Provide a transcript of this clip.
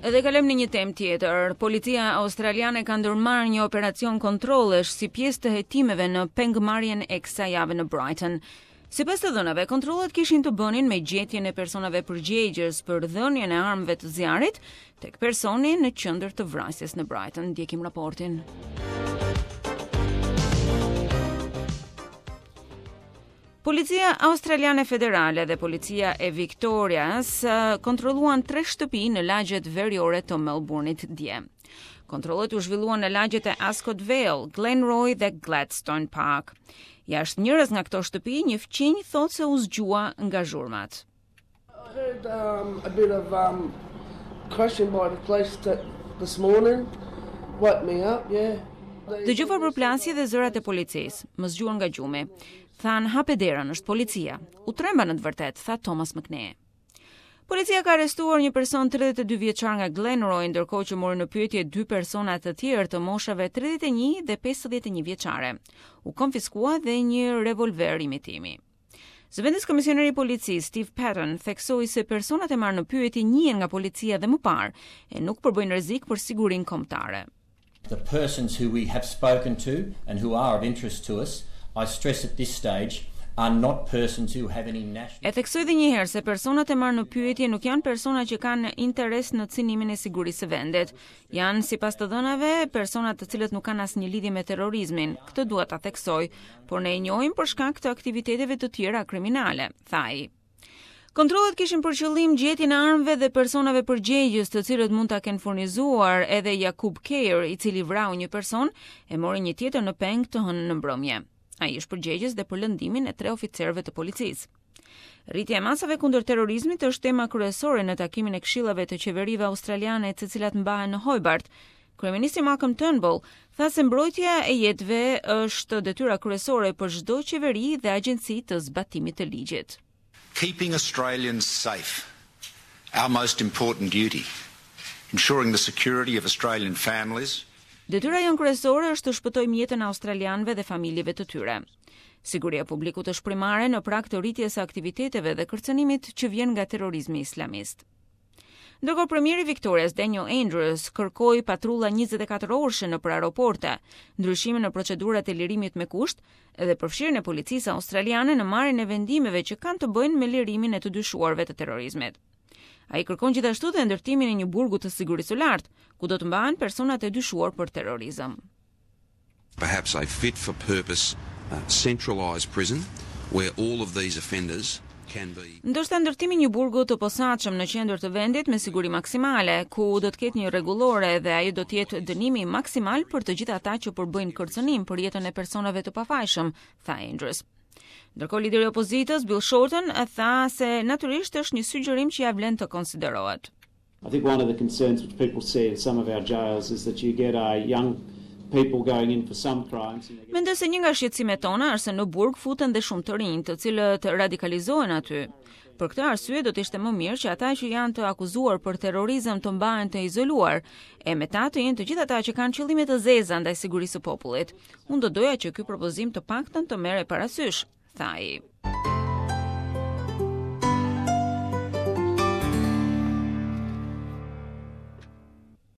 Edhe kalojmë në një temë tjetër. Policia australiane ka ndërmarrë një operacion kontrollesh si pjesë të hetimeve në pengmarrjen e kësaj jave në Brighton. Sipas të dhënave, kontrollet kishin të bënin me gjetjen e personave përgjegjës për dhënien e armëve të zjarrit tek personi në qendër të vrasjes në Brighton. Ndjekim raportin. Policia australiane federale dhe policia e Victorias kontrolluan 3 shtëpi në lagjet veriore të Melbourne-it dje. Kontrollet u zhvilluan në lagjet e Ascot Vale, Glenroy dhe Gladstone Park. Jashtë njërës nga këto shtëpi, një fqinj thotë se u zgjua nga zhurmat. I heard a bit of crashing by the police this morning. Woke me up, yeah. Dëgjova përplasje dhe zërat e policisë, më zgjuan nga gjumi. Than hape derën, është policia. U tremba në të vërtet, tha Thomas McNee. Policia ka arrestuar një person 32 vjeçar nga Glenroy, ndërkohë që mori në pyetje 2 persona të tjerë të moshave 31 dhe 51 vjeçare. U konfiskua dhe një revolver imitimi. Zëvendës komisioneri i policisë Steve Patton theksoi se personat e marrë në pyetje njihen nga policia dhe më parë e nuk përbëjnë rrezik për sigurinë kombëtare. The persons who we have spoken to and who are of interest to us, I stress at this stage, are not persons who have any national... E theksoi edhe një herë se personat e marrë në pyetje nuk janë persona që kanë interes në cënimin e sigurisë së vendit. Janë, sipas të dhënave, persona të cilët nuk kanë asnjë lidhje me terrorizmin. Këtë dua ta theksoj, por ne e njohim për shkak të aktiviteteve të tjera kriminale, tha ai. Kontrollet kishin për qëllim gjetjen e armëve dhe personave përgjegjës, të cilët mund ta kenë furnizuar edhe Jakub Keir, i cili vrau një person e mori një tjetër në peng të hënë në mbrëmje. Ai është përgjegjës dhe për lëndimin e 3 oficerëve të policisë. Rritja e masave kundër terrorizmit është tema kryesore në takimin e këshillave të qeverive australiane, të cilat mbahen në Hobart. Kryeministri Malcolm Turnbull tha se mbrojtja e jetëve është detyra kryesore për çdo qeveri dhe agjenci të zbatimit të ligjit. Keeping Australians safe, our most important duty. Ensuring the security of Australian families. Detyra jonë kryesore është të shpëtojmë jetën e australianëve dhe familjeve të tyre. Siguria e publikut është primare në prag të rritjes së aktiviteteve dhe kërcënimit që vjen nga terrorizmi islamist. Ndërkohë premieri Victorias Daniel Andrews kërkoi patrulla 24 orëshe nëpër aeroporte, ndryshime në procedurat e lirimit me kusht dhe përfshirjen e policisë australiane në marrjen e vendimeve që kanë të bëjnë me lirimin e të dyshuarve të terrorizmit. Ai kërkon gjithashtu dhe ndërtimin e një burgu të sigurisë së lartë, ku do të mbahen personat e dyshuar për terrorizëm. Perhaps a fit for purpose centralised prison where all of these offenders can be. Ndoshta ndërtimi një burgu të posaçëm në qendër të vendit me siguri maksimale, ku do të ketë një rregullore dhe ai do të jetë dënimi maksimal për të gjithë ata që përbëjnë kërcënim për jetën e personave të pafajshëm, tha Andrews. Ndërkohë lideri i opozitës Bill Shorten tha se natyrisht është një sugjerim që ja vlen të konsiderohet. I think one of the concerns which people see in some of our jails is that you get young people going in for some crimes. Mendoj se një nga shqetësimet tona është se në burg futen dhe shumë të rinj, të cilët radikalizohen aty. Për këtë arsye do të ishte më mirë që ata që janë të akuzuar për terrorizëm të mbahen të izoluar, e me ta të jenë të gjithë ata që kanë qëllime të zeza ndaj sigurisë së popullit. Unë do doja që ky propozim të paktën të merrej parasysh, tha ai.